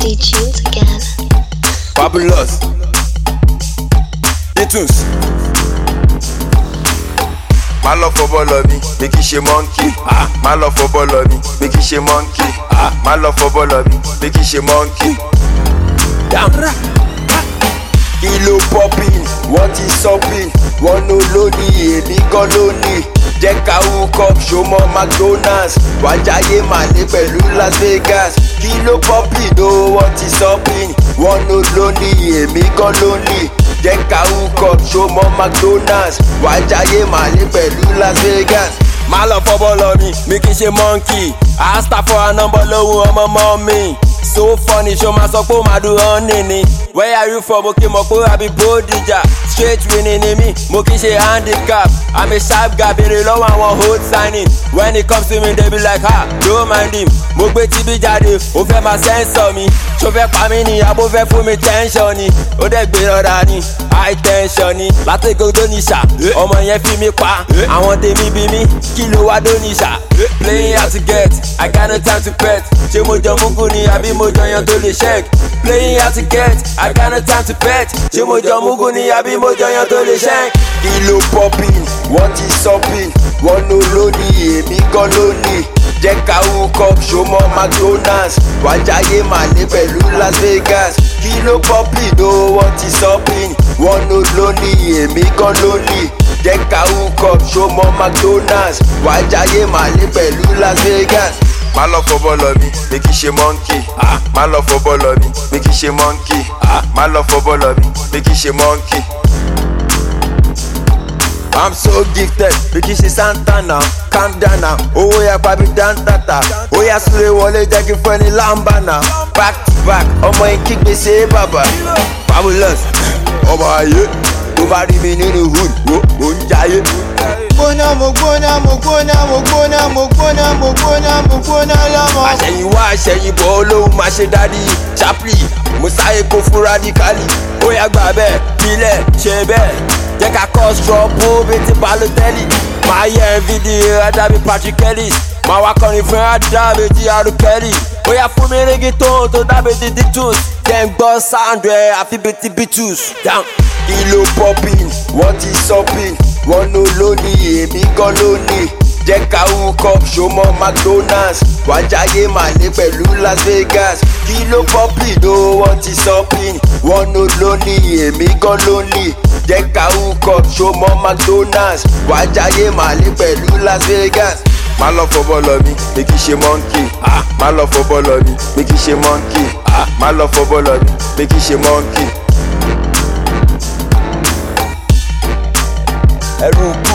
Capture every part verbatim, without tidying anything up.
T tunes again. Fabulous. Ditunes. Má lọ fọbọ́ lọ mi, mi kì í ṣe monkey. Má lọ fọbọ́ lọ mi, mi kì í ṣe monkey. Má lọ fọbọ́ lọ mi, mi kì í ṣe monkey. Kí ló popping, wọ́n ti sọ́pìn, wọ́n ló lónìí, èmi gan lónìí. Jẹ́ ká hook up show mọ́ McDonald's, wá jayé màlé pẹ̀lú Las Vegas. Kí ló popping o, wọ́n ti sọ́pìn, wọ́n ló lónìí, èmi gan lónìí. Jẹ́ ká hook up show mọ́ McDonald's, wá jayé màlé pẹ̀lú Las Vegas. Má lọ fọbọ́ lọ mi, mi kì í ṣe monkey. Asta for a number lówó ọmọ mọ́ mi. So funny, show my sọ pé ó máa dùn ọ́n nìní. Where are you from? Mo kí mọ̀ pé àbí Bódìjà. Straight winning ni mí, mo kì í ṣe handicap. I'm a sharp guy, béèrè lọ́wọ́ àwọn hold signing. When it comes to me, they be like, ha, don't mind him. Mo gbé tíbí jáde, ó fẹ́ máa sẹ́ńsọ̀ mi. Ṣó fẹ́ pa mí ni, àbó fẹ́ fún mi tension ni. Ó dẹ̀ gbé rọra ni, high tension ni. Látẹ̀gò tó ní ṣá, ọmọ yẹn fi mí pa. Àwọn tèmi bí mi, kí ló wá dó ní ṣá. Playing hard to get, I got no time to pet. Ṣé mo jọ mugu ni, àbí mo jọ yan tó lè check? Playing hard to get, I got no time to pet. Ṣé mo jọ mugu ni, àbí mo jọ yan tó lè check? Kí ló popping, wọ́n ti sọ́pìn, wọ́n ló lónìí, èmi gan lónìí. Jẹ́ ká hook up show mọ́ McDonald's, wá jayé màlé pẹ̀lú Las Vegas. Kí ló popping o, wọ́n ti sọ́pìn, wọ́n ló lónìí, èmi gan lónìí. Jẹ́ ká hook up show mọ́ McDonald's, wá jayé màlé pẹ̀lú Las Vegas. Má lọ fọbọ́ lọ mi, mi kì í ṣe monkey. Má lọ fọbọ́ lọ mi, mi kì í ṣe monkey. Má lọ fọbọ́ lọ mi, mi kì í ṣe monkey. I'm so gifted, mi kì í ṣe Santana, calm down now. Owó yà pa mi dáńtàtà, ó yà súré wọlé jẹ́ kí fún ẹni lámbànà. Back to back, ọmọ yìí kí gbèsè bàbà. Fabulous, ọmọ ayé, tó bá rí mi nínú hood, wo mo ń jayé. Gbóná mo gbóná mo gbóná mo gbóná mo gbóná mo gbóná mo gbóná lọ́mọ. Àṣẹ̀yìnwá àṣẹ̀yìnbọ̀ olóhùn máa ṣe dádì Chaplin, mo sáyé kó fún radically. Ó yá gbà bẹ́ẹ̀, bílẹ̀ ṣe bẹ́ẹ̀. Jẹ́ ká kọ́ strọ́bù bíi ti Balotelli. Máa yẹ fídíò Adábí Patrick Ellis. Máa wá kọrin fún Adábí ti Haru Kelly. Ó yá fún mi rígi tó tó dábì ti Ditunes. Jẹ́ ń gbọ́ sound ẹ̀ àfi bíi ti Beatles. Kí ló popping, wọ́n ti sọ́pìn, wọ́n ló lónìí, èmi gan lónìí. Jẹ́ ká hook up show mọ́ McDonald's, wá jayé màlé pẹ̀lú Las Vegas. Kí ló popping o, wọ́n ti sọ́pìn, wọ́n ló lónìí, èmi gan lónìí. Jẹ́ ká hook up show mọ́ McDonald's, wá jayé màlé pẹ̀lú Las Vegas. Má lọ fọbọ́ lọ mi, mi kì í ṣe monkey. Má lọ fọbọ́ lọ mi, mi kì í ṣe monkey. Má lọ fọbọ́ lọ mi, mi kì í ṣe monkey. Ẹrú kù.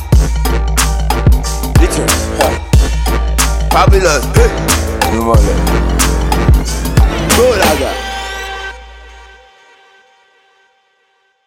Ditunes. Fabulous. Hey. No more. Go, Laga.